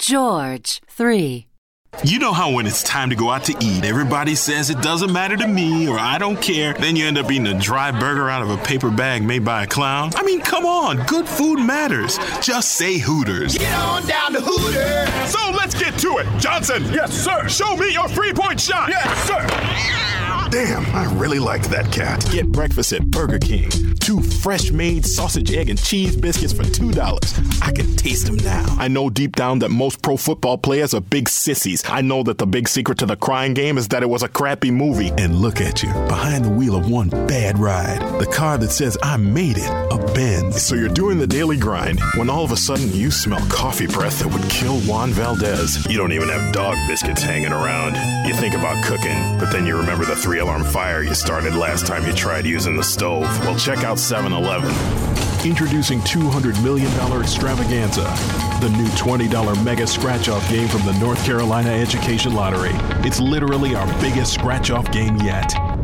George, 3. You know how when it's time to go out to eat, everybody says it doesn't matter to me or I don't care. Then you end up eating a dry burger out of a paper bag made by a clown. I mean, come on. Good food matters. Just say Hooters. Get on down to Hooters. So let's get to it. Johnson. Yes, sir. Show me your 3-point shot. Yes, sir. Damn, I really like that cat. Get breakfast at Burger King. 2 fresh-made sausage, egg, and cheese biscuits for $2. I can taste them now. I know deep down that most pro football players are big sissies. I know that the big secret to the crying game is that it was a crappy movie. And look at you, behind the wheel of one bad ride. The car that says, I made it, a Benz. So you're doing the daily grind when all of a sudden you smell coffee breath that would kill Juan Valdez. You don't even have dog biscuits hanging around. You think about cooking, but then you remember the 3-alarm fire you started last time you tried using the stove. Well, check out 7-Eleven. Introducing $200 million extravaganza. The new $20 mega scratch-off game from the North Carolina Education Lottery. It's literally our biggest scratch-off game yet.